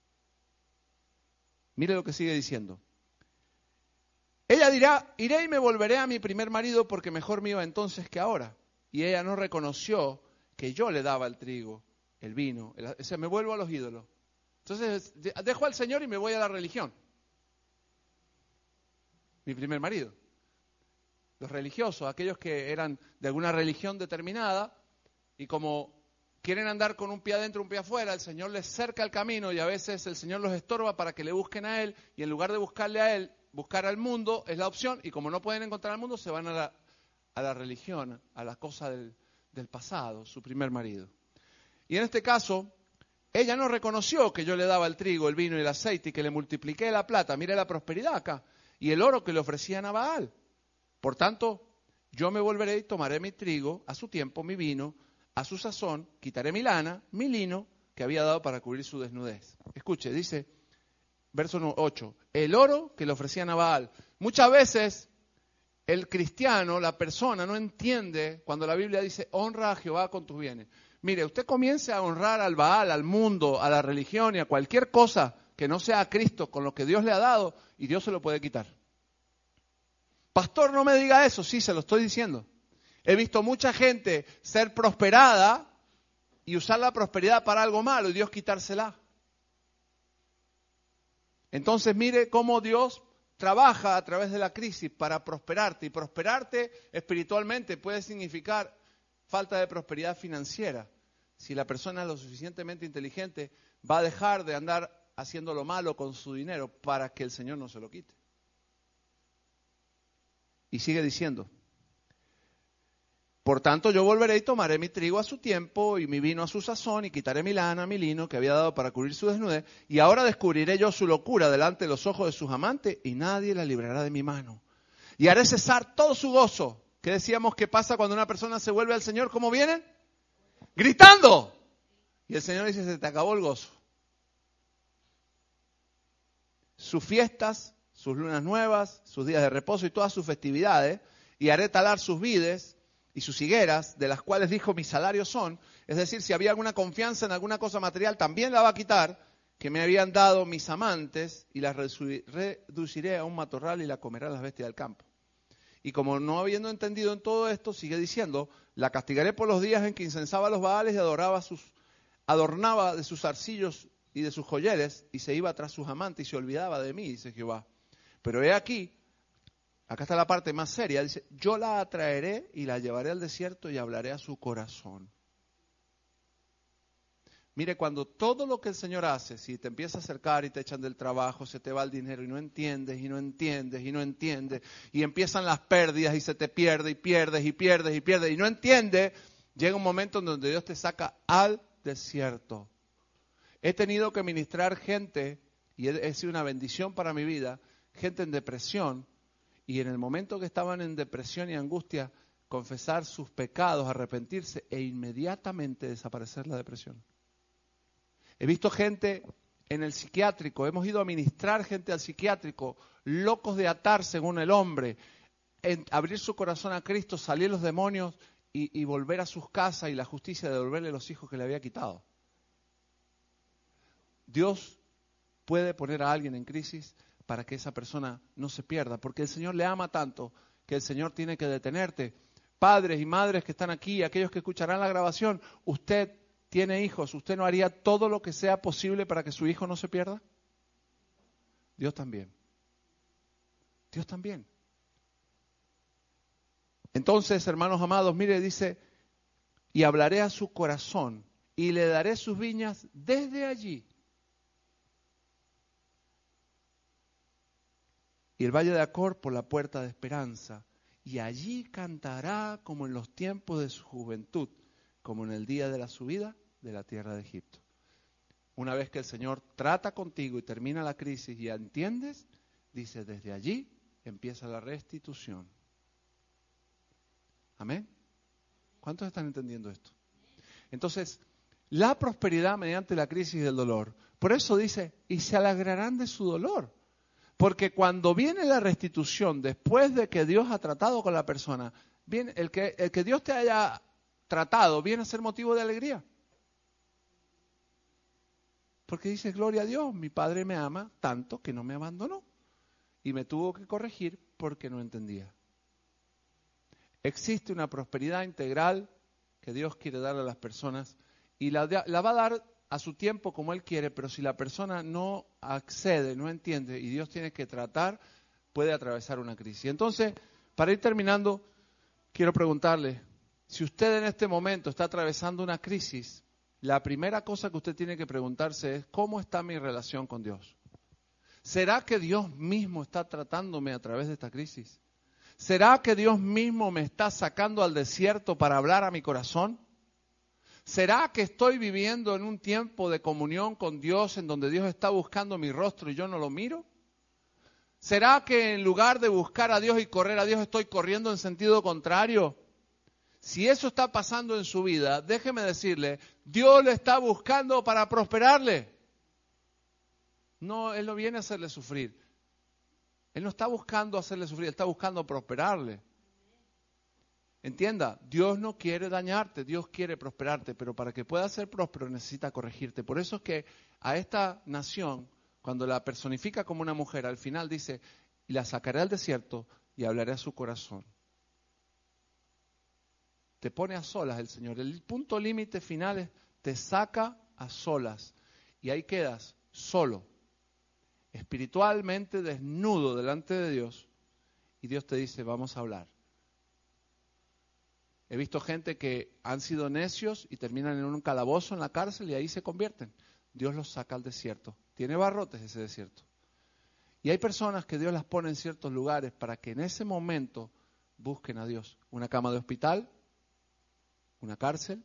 Mire lo que sigue diciendo. Ella dirá, iré y me volveré a mi primer marido porque mejor me iba entonces que ahora. Y ella no reconoció que yo le daba el trigo, el vino, me vuelvo a los ídolos. Entonces dejo al Señor y me voy a la religión. Mi primer marido. Los religiosos, aquellos que eran de alguna religión determinada y como quieren andar con un pie adentro, un pie afuera, el Señor les cerca el camino y a veces el Señor los estorba para que le busquen a Él y en lugar de buscarle a Él, buscar al mundo es la opción y como no pueden encontrar al mundo se van a la religión, a la cosa del pasado, su primer marido. Y en este caso, ella no reconoció que yo le daba el trigo, el vino y el aceite y que le multipliqué la plata, mire la prosperidad acá, y el oro que le ofrecían a Baal. Por tanto, yo me volveré y tomaré mi trigo a su tiempo, mi vino, a su sazón, quitaré mi lana, mi lino, que había dado para cubrir su desnudez. Escuche, dice, verso 8, el oro que le ofrecían a Baal. Muchas veces el cristiano, la persona, no entiende cuando la Biblia dice, honra a Jehová con tus bienes. Mire, usted comience a honrar al Baal, al mundo, a la religión y a cualquier cosa que no sea a Cristo con lo que Dios le ha dado y Dios se lo puede quitar. Pastor, no me diga eso. Sí, se lo estoy diciendo. He visto mucha gente ser prosperada y usar la prosperidad para algo malo y Dios quitársela. Entonces mire cómo Dios trabaja a través de la crisis para prosperarte. Y prosperarte espiritualmente puede significar falta de prosperidad financiera. Si la persona es lo suficientemente inteligente, va a dejar de andar haciendo lo malo con su dinero para que el Señor no se lo quite. Y sigue diciendo, por tanto yo volveré y tomaré mi trigo a su tiempo y mi vino a su sazón y quitaré mi lana, mi lino que había dado para cubrir su desnudez y ahora descubriré yo su locura delante de los ojos de sus amantes y nadie la librará de mi mano. Y haré cesar todo su gozo. ¿Qué decíamos que pasa cuando una persona se vuelve al Señor? ¿Cómo vienen? Gritando. Y el Señor dice, se te acabó el gozo. Sus fiestas, sus lunas nuevas, sus días de reposo y todas sus festividades, y haré talar sus vides y sus higueras, de las cuales dijo, mis salarios son, es decir, si había alguna confianza en alguna cosa material, también la va a quitar, que me habían dado mis amantes, y las reduciré a un matorral y la comerán las bestias del campo. Y como no habiendo entendido en todo esto, sigue diciendo, la castigaré por los días en que incensaba a los Baales y adornaba de sus arcillos y de sus joyeles, y se iba tras sus amantes y se olvidaba de mí, dice Jehová. Pero he aquí, acá está la parte más seria, dice, yo la atraeré y la llevaré al desierto y hablaré a su corazón. Mire, cuando todo lo que el Señor hace, si te empieza a acercar y te echan del trabajo, se te va el dinero y no entiendes, y no entiendes, y no entiendes, y empiezan las pérdidas y se te pierde, y pierdes, y pierdes, y pierdes, y no entiendes, llega un momento en donde Dios te saca al desierto. He tenido que ministrar gente, y he sido una bendición para mi vida, gente en depresión, y en el momento que estaban en depresión y angustia, confesar sus pecados, arrepentirse, e inmediatamente desaparecer la depresión. He visto gente en el psiquiátrico, hemos ido a ministrar gente al psiquiátrico, locos de atar según el hombre, abrir su corazón a Cristo, salir los demonios y volver a sus casas y la justicia de devolverle los hijos que le había quitado. Dios puede poner a alguien en crisis para que esa persona no se pierda, porque el Señor le ama tanto que el Señor tiene que detenerte. Padres y madres que están aquí, aquellos que escucharán la grabación, usted tiene hijos, ¿usted no haría todo lo que sea posible para que su hijo no se pierda? Dios también. Dios también. Entonces, hermanos amados, mire, dice, y hablaré a su corazón y le daré sus viñas desde allí. Y el valle de Acor por la puerta de esperanza. Y allí cantará como en los tiempos de su juventud, como en el día de la subida de la tierra de Egipto. Una vez que el Señor trata contigo y termina la crisis y entiendes, dice, desde allí empieza la restitución. Amén. ¿Cuántos están entendiendo esto? Entonces, la prosperidad mediante la crisis del dolor. Por eso dice, y se alegrarán de su dolor. Porque cuando viene la restitución, después de que Dios ha tratado con la persona, viene el que Dios te haya tratado, viene a ser motivo de alegría. Porque dice, gloria a Dios, mi Padre me ama tanto que no me abandonó. Y me tuvo que corregir porque no entendía. Existe una prosperidad integral que Dios quiere darle a las personas y la va a dar a su tiempo como Él quiere, pero si la persona no accede, no entiende y Dios tiene que tratar, puede atravesar una crisis. Entonces, para ir terminando, quiero preguntarle, si usted en este momento está atravesando una crisis, la primera cosa que usted tiene que preguntarse es, ¿cómo está mi relación con Dios? ¿Será que Dios mismo está tratándome a través de esta crisis? ¿Será que Dios mismo me está sacando al desierto para hablar a mi corazón? ¿Será que estoy viviendo en un tiempo de comunión con Dios en donde Dios está buscando mi rostro y yo no lo miro? ¿Será que en lugar de buscar a Dios y correr a Dios estoy corriendo en sentido contrario? Si eso está pasando en su vida, déjeme decirle, Dios le está buscando para prosperarle. No, Él no viene a hacerle sufrir. Él no está buscando hacerle sufrir, Él está buscando prosperarle. Entienda, Dios no quiere dañarte, Dios quiere prosperarte, pero para que pueda ser próspero necesita corregirte. Por eso es que a esta nación, cuando la personifica como una mujer, al final dice, y la sacaré al desierto y hablaré a su corazón. Te pone a solas el Señor. El punto límite final es, te saca a solas. Y ahí quedas solo, espiritualmente desnudo delante de Dios. Y Dios te dice, vamos a hablar. He visto gente que han sido necios y terminan en un calabozo en la cárcel y ahí se convierten. Dios los saca al desierto. Tiene barrotes ese desierto. Y hay personas que Dios las pone en ciertos lugares para que en ese momento busquen a Dios. Una cama de hospital, una cárcel,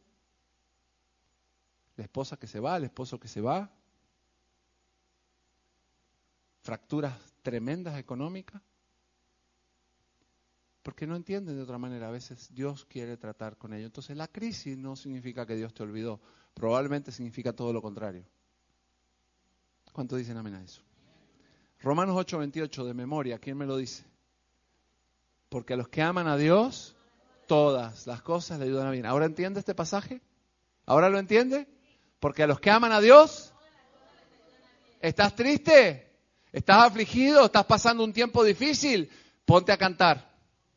la esposa que se va, el esposo que se va, fracturas tremendas económicas. Porque no entienden de otra manera. A veces Dios quiere tratar con ellos. Entonces la crisis no significa que Dios te olvidó. Probablemente significa todo lo contrario. ¿Cuántos dicen amén a eso? Romanos 8:28 de memoria. ¿Quién me lo dice? Porque a los que aman a Dios, todas las cosas le ayudan a bien. ¿Ahora entiende este pasaje? ¿Ahora lo entiende? Porque a los que aman a Dios, ¿estás triste? ¿Estás afligido? ¿Estás pasando un tiempo difícil? Ponte a cantar.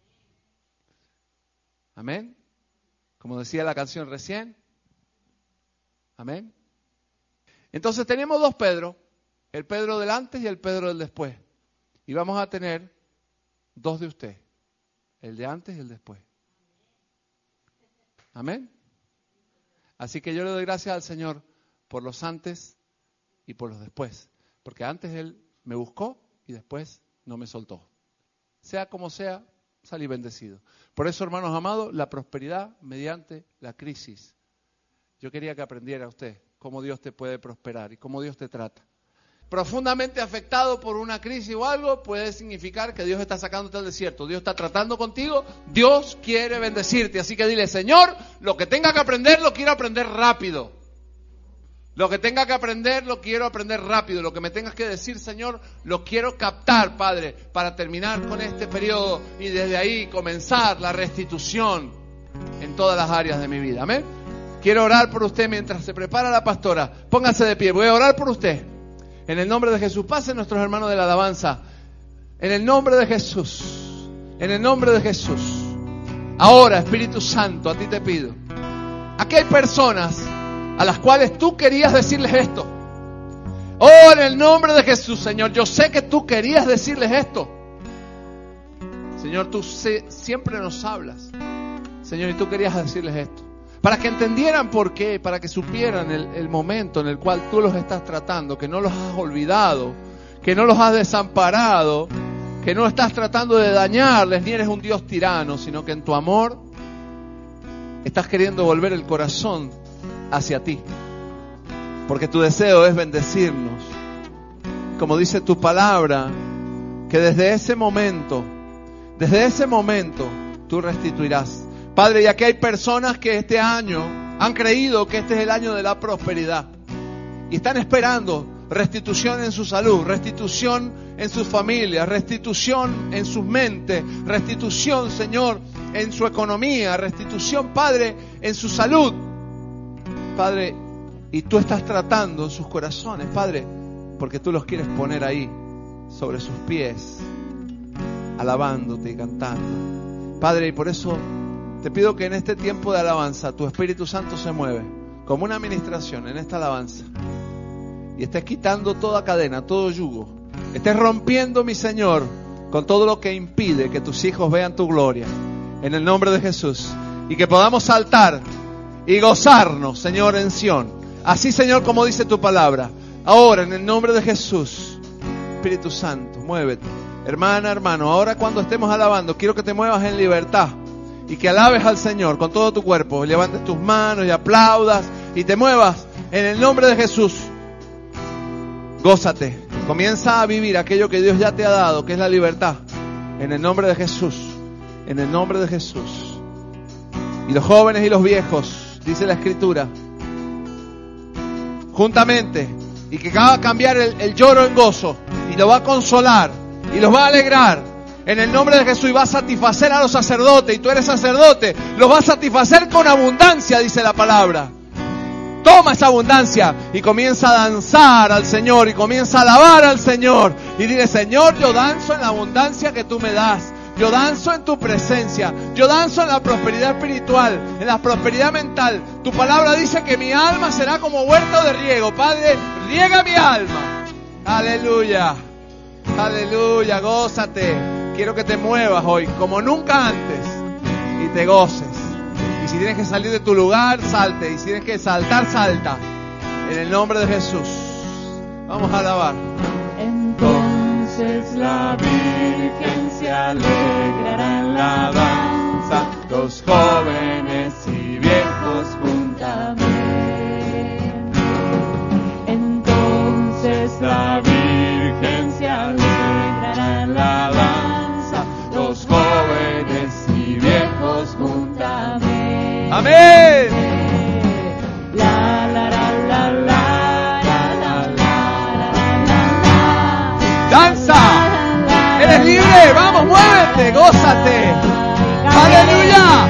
Amén. Como decía la canción recién. Amén. Entonces tenemos dos Pedro. El Pedro del antes y el Pedro del después. Y vamos a tener dos de usted. El de antes y el después. Amén. Así que yo le doy gracias al Señor por los antes y por los después. Porque antes Él me buscó y después no me soltó. Sea como sea, salí bendecido. Por eso, hermanos amados, la prosperidad mediante la crisis. Yo quería que aprendiera usted cómo Dios te puede prosperar y cómo Dios te trata. Profundamente afectado por una crisis o algo, puede significar que Dios está sacándote del desierto. Dios está tratando contigo, Dios quiere bendecirte. Así que dile, Señor, lo que tenga que aprender, lo quiero aprender rápido. Lo que tenga que aprender, lo quiero aprender rápido. Lo que me tengas que decir, Señor, lo quiero captar, Padre, para terminar con este periodo y desde ahí comenzar la restitución en todas las áreas de mi vida. Amén. Quiero orar por usted mientras se prepara la pastora. Póngase de pie, voy a orar por usted. En el nombre de Jesús, pasen nuestros hermanos de la alabanza. En el nombre de Jesús. En el nombre de Jesús. Ahora, Espíritu Santo, a ti te pido. Aquí hay personas a las cuales tú querías decirles esto. Oh, en el nombre de Jesús, Señor, yo sé que tú querías decirles esto. Señor, tú siempre nos hablas. Señor, y tú querías decirles esto. Para que entendieran por qué, para que supieran el momento en el cual tú los estás tratando, que no los has olvidado, que no los has desamparado, que no estás tratando de dañarles, ni eres un Dios tirano, sino que en tu amor estás queriendo volver el corazón hacia ti. Porque tu deseo es bendecirnos. Como dice tu palabra, que desde ese momento, tú restituirás. Padre, ya que hay personas que este año han creído que este es el año de la prosperidad y están esperando restitución en su salud, restitución en sus familias, restitución en sus mentes, restitución, Señor, en su economía, restitución, Padre, en su salud. Padre, y tú estás tratando sus corazones, Padre, porque tú los quieres poner ahí, sobre sus pies, alabándote y cantando. Padre, y por eso te pido que en este tiempo de alabanza tu Espíritu Santo se mueve. como una administración en esta alabanza y estés quitando toda cadena, todo yugo, estés rompiendo, mi Señor, con todo lo que impide que tus hijos vean tu gloria, en el nombre de Jesús, y que podamos saltar y gozarnos, Señor, en Sión, así, Señor, como dice tu palabra. Ahora, en el nombre de Jesús, Espíritu Santo, muévete. Hermana, hermano, ahora cuando estemos alabando, quiero que te muevas en libertad y que alabes al Señor con todo tu cuerpo. Levantes tus manos y aplaudas y te muevas en el nombre de Jesús. Gózate. Comienza a vivir aquello que Dios ya te ha dado, que es la libertad. En el nombre de Jesús. En el nombre de Jesús. Y los jóvenes y los viejos, dice la Escritura, juntamente, y que va a cambiar el lloro en gozo y lo va a consolar y los va a alegrar en el nombre de Jesús, y va a satisfacer a los sacerdotes, y tú eres sacerdote, los va a satisfacer con abundancia, dice la palabra. Toma esa abundancia y comienza a danzar al Señor y comienza a alabar al Señor y dile: Señor, yo danzo en la abundancia que tú me das. Yo danzo en tu presencia. Yo danzo en la prosperidad espiritual, en la prosperidad mental. Tu palabra dice que mi alma será como huerto de riego. Padre, riega mi alma. Aleluya. Aleluya, gózate. Quiero que te muevas hoy como nunca antes y te goces. Y si tienes que salir de tu lugar, salte. Y si tienes que saltar, salta. En el nombre de Jesús. Vamos a alabar. Entonces la Virgen se alegrará en la danza, los jóvenes y viejos juntamente. Entonces la Virgen se alegrará en la danza, los jóvenes y viejos juntamente. Amén. La la la la la. Danza, eres libre, vamos, muévete, gózate. Aleluya.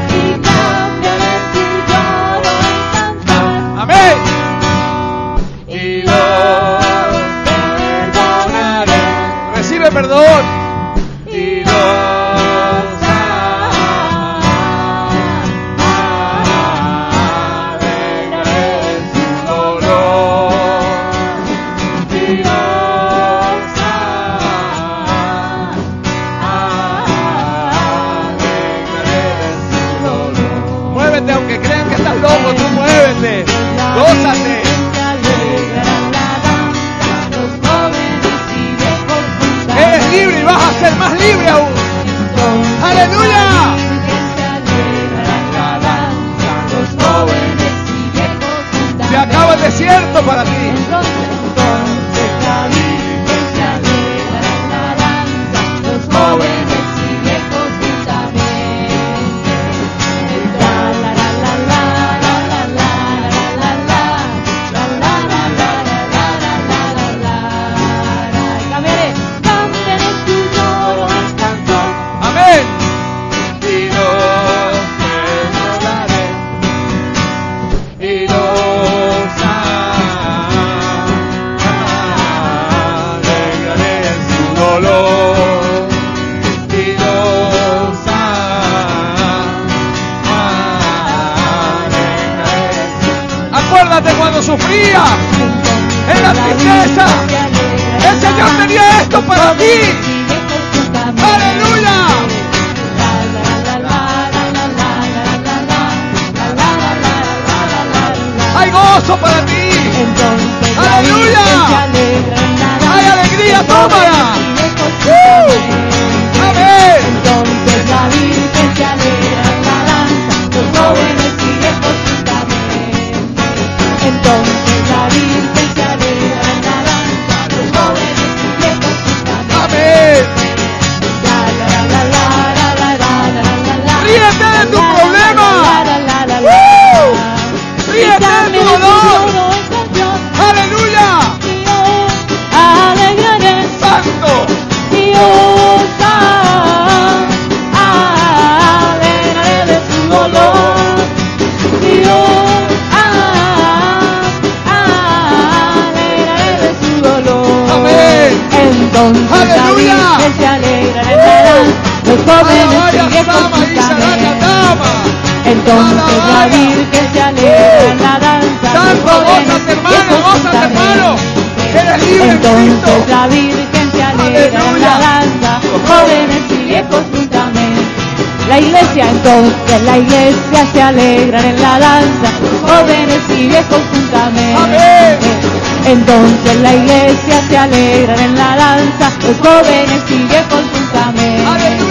Amén. Y los perdonaré. Recibe perdón. Y los alegraré en su dolor. Y los muévete, aunque crean que estás loco, tú muévete, gózate. Eres libre y vas a ser más libre aún. Aleluya. Se acaba el desierto para ti. Cuando sufría en la tristeza, el Señor tenía esto para ti. Aleluya. Hay gozo para ti. Aleluya. Hay alegría, tómala. Amén. Entonces la Virgen se alegra en la danza, los jóvenes y viejos juntamente. Entonces la Virgen se alegra en la danza, los jóvenes y viejos juntamente. Amén. Ríete de tu problema. Ríete de tu dolor. Aleluya. Alegraré. Santo. Dios alegraré de su dolor. Dios alegraré de su dolor. Amén. Entonces Aleluya. la Virgen se alegrará en la danza, los jóvenes y viejos juntamente. Entonces la Virgen se alegra en la danza, santo, gózate hermano, gózate hermano. Eres libre en Cristo. Entonces la Virgen se alegra en la danza, jóvenes y viejos juntamente. La iglesia se alegra en la danza, jóvenes y viejos juntamente. Amén. Entonces la iglesia se alegra en la danza, los jóvenes y viejos juntamente.